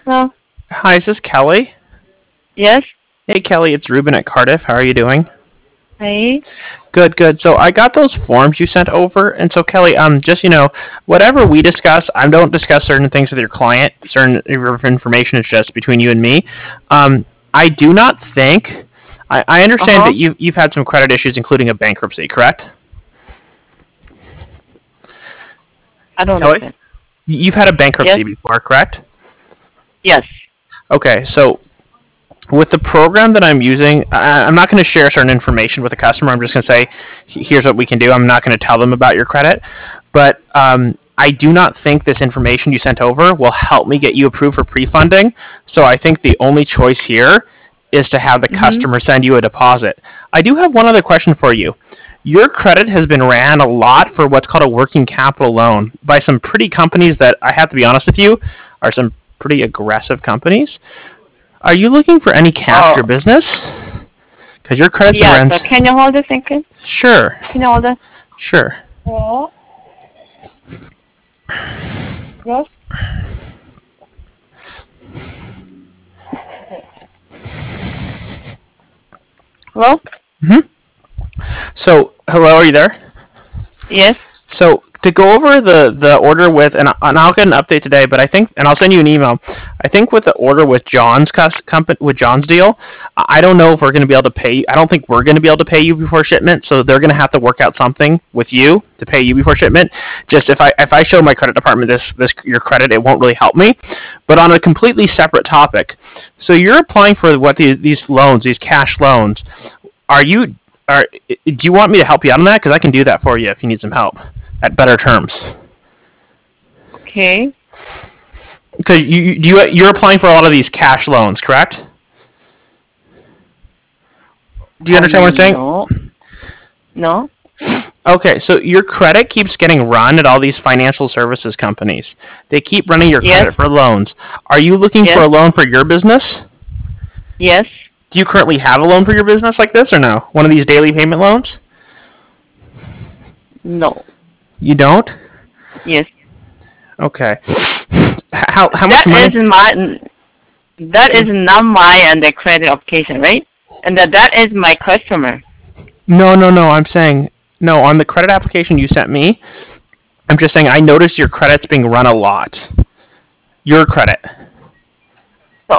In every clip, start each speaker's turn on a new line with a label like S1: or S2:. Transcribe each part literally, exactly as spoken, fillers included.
S1: Hello.
S2: Hi, is this Kelly?
S1: Yes.
S2: Hey, Kelly, it's Ruben at Cardiff. How are you doing?
S1: Hi.
S2: Good, good. So I got those forms you sent over, and so Kelly, um, just you know, whatever we discuss, I don't discuss certain things with your client. Certain information is just between you and me. Um, I do not think. I, I understand
S1: Uh-huh.
S2: that you've you've had some credit issues, including a bankruptcy, correct?
S1: I don't
S2: Kelly,
S1: understand.
S2: you've had a
S1: Yes.
S2: bankruptcy before, correct?
S1: Yes.
S2: Okay, so with the program that I'm using, I, I'm not going to share certain information with the customer. I'm just going to say, here's what we can do. I'm not going to tell them about your credit, but um, I do not think this information you sent over will help me get you approved for pre-funding. So I think the only choice here is to have the
S1: Mm-hmm.
S2: customer send you a deposit. I do have one other question for you. Your credit has been ran a lot for what's called a working capital loan by some pretty companies that I have to be honest with you are some pretty aggressive companies. Are you looking for any cash for
S1: Oh,
S2: your business? Because your credit's been
S1: yes.
S2: ran.
S1: Uh, can you hold a second?
S2: Sure,
S1: Can you hold it?
S2: sure.
S1: Hello? Yes. Hello?
S2: hmm So, hello, are you there?
S1: Yes.
S2: So, to go over the, the order with, and, and I'll get an update today, but I think, and I'll send you an email. I think with the order with John's company, with John's deal, I don't know if we're going to be able to pay. I don't think we're going to be able to pay you before shipment. So they're going to have to work out something with you to pay you before shipment. Just if I if I show my credit department this this your credit, it won't really help me. But on a completely separate topic, so you're applying for what these these loans, these cash loans. Are you are do you want me to help you out on that? Because I can do that for you if you need some help at better terms.
S1: Okay.
S2: Because you you you're applying for a lot of these cash loans, correct? Do you understand what I'm
S1: Um,
S2: saying?
S1: no. No.
S2: Okay, so your credit keeps getting run at all these financial services companies. They keep running your
S1: Yes.
S2: credit for loans. Are you looking for
S1: Yes.
S2: a loan for your business?
S1: Yes.
S2: Do you currently have a loan for your business like this or no? One of these daily payment loans?
S1: No.
S2: You don't?
S1: Yes.
S2: Okay. How how much
S1: That
S2: money?
S1: is my. That is not my under credit application, right? And that that is my customer.
S2: No, no, no. I'm saying no on the credit application you sent me. I'm just saying I noticed your credit's being run a lot. Your credit.
S1: So,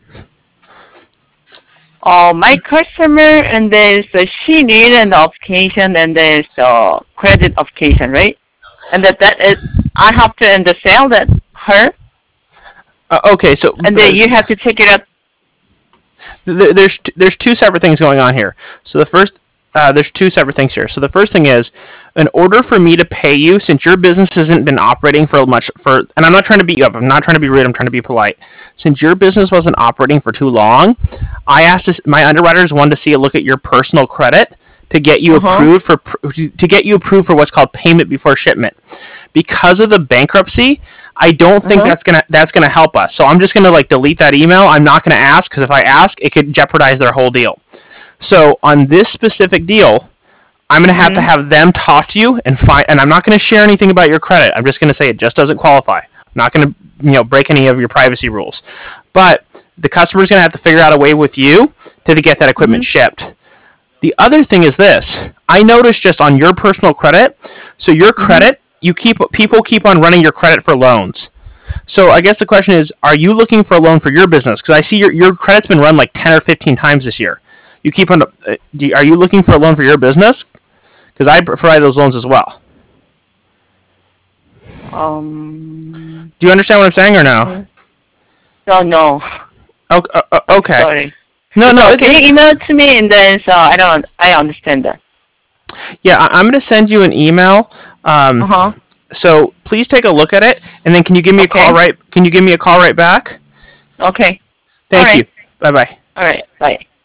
S1: uh, my customer and there's uh, she need an application and there's uh, credit application, right? And that that is I have to and sell that her,
S2: Uh, okay, so
S1: and then you have to check it out.
S2: there's there's two separate things going on here. So the first, uh, there's two separate things here. So the first thing is, in order for me to pay you, since your business hasn't been operating for much for, and I'm not trying to beat you up. I'm not trying to be rude. I'm trying to be polite. Since your business wasn't operating for too long, I asked this, my underwriters wanted to see a look at your personal credit to get you
S1: Uh huh.
S2: approved for to get you approved for what's called payment before shipment. Because of the bankruptcy, I don't
S1: Uh
S2: think
S1: huh.
S2: that's gonna that's gonna help us. So I'm just gonna like delete that email. I'm not gonna ask because if I ask, it could jeopardize their whole deal. So on this specific deal, I'm gonna have to
S1: Mhm.
S2: have them talk to you and find. And I'm not gonna share anything about your credit. I'm just gonna say it just doesn't qualify. I'm not gonna you know break any of your privacy rules. But the customer's gonna have to figure out a way with you to get that equipment
S1: Mhm.
S2: shipped. The other thing is this. I noticed just on your personal credit, so your
S1: Mhm.
S2: credit, you keep people keep on running your credit for loans. So I guess the question is, are you looking for a loan for your business? Because I see your your credit's been run like ten or fifteen times this year. You keep on. Uh, do, are you looking for a loan for your business? Because I provide those loans as well.
S1: Um.
S2: Do you understand what I'm saying or no?
S1: Okay. No, no.
S2: Okay. Uh, uh,
S1: I'm
S2: okay.
S1: sorry.
S2: No, no.
S1: So
S2: It's,
S1: can
S2: it's
S1: you email it to me and then so I don't I understand that.
S2: yeah. I, I'm going to send you an email.
S1: Uh
S2: Um,
S1: huh.
S2: so please take a look at it, and then can you give me a call
S1: Okay.
S2: right? Can you give me a call right back?
S1: Okay. All
S2: Thank
S1: right.
S2: you. Bye bye.
S1: All right. Bye.